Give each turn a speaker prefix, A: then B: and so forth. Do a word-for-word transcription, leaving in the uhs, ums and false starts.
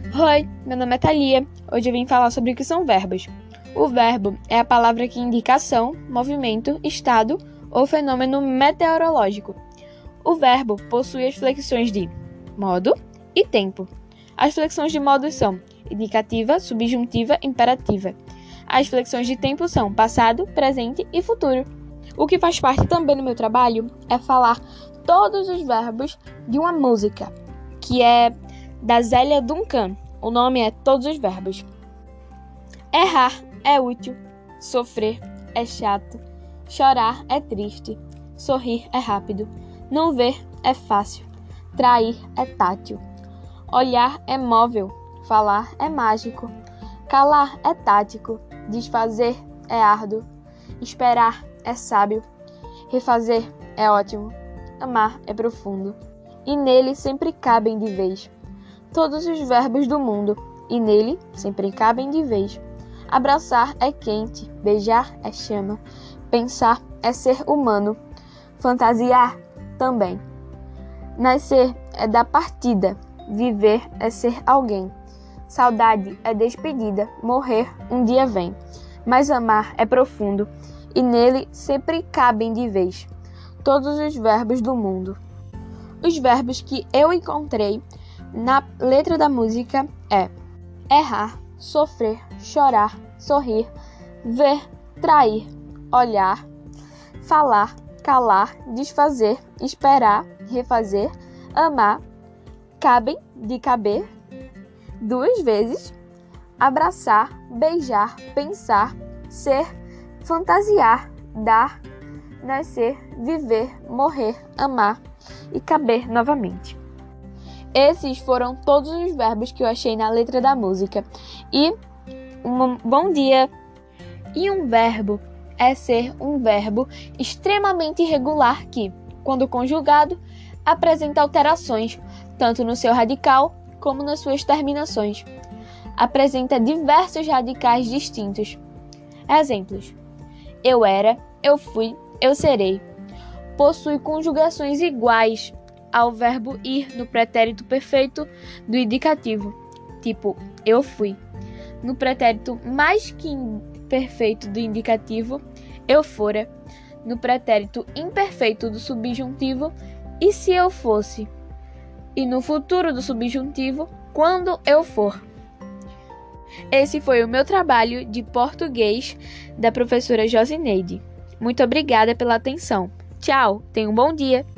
A: Oi, meu nome é Thalia. Hoje eu vim falar sobre o que são verbos. O verbo é a palavra que indica ação, movimento, estado ou fenômeno meteorológico. O verbo possui as flexões de modo e tempo. As flexões de modo são indicativa, subjuntiva, imperativa. As flexões de tempo são passado, presente e futuro. O que faz parte também do meu trabalho é falar todos os verbos de uma música, que é da Zélia Duncan. O nome é Todos os Verbos. Errar é útil, sofrer é chato, chorar é triste, sorrir é rápido, não ver é fácil, trair é tátil, olhar é móvel, falar é mágico, calar é tático, desfazer é árduo, esperar é sábio, refazer é ótimo, amar é profundo, e nele sempre cabem de vez todos os verbos do mundo, e nele sempre cabem de vez. Abraçar é quente, beijar é chama, pensar é ser humano, fantasiar também. Nascer é da partida, viver é ser alguém. Saudade é despedida, morrer um dia vem. Mas amar é profundo, e nele sempre cabem de vez todos os verbos do mundo. Os verbos que eu encontrei na letra da música é errar, sofrer, chorar, sorrir, ver, trair, olhar, falar, calar, desfazer, esperar, refazer, amar, cabem de caber, duas vezes, abraçar, beijar, pensar, ser, fantasiar, dar, nascer, viver, morrer, amar e caber novamente. Esses foram todos os verbos que eu achei na letra da música. E um bom dia! E um verbo é ser um verbo extremamente irregular que, quando conjugado, apresenta alterações, tanto no seu radical como nas suas terminações. Apresenta diversos radicais distintos. Exemplos: eu era, eu fui, eu serei. Possui conjugações iguais ao verbo ir no pretérito perfeito do indicativo, tipo eu fui. No pretérito mais que imperfeito do indicativo, eu fora. No pretérito imperfeito do subjuntivo, e se eu fosse. E no futuro do subjuntivo, quando eu for. Esse foi o meu trabalho de português da professora Josineide. Muito obrigada pela atenção. Tchau, tenha um bom dia!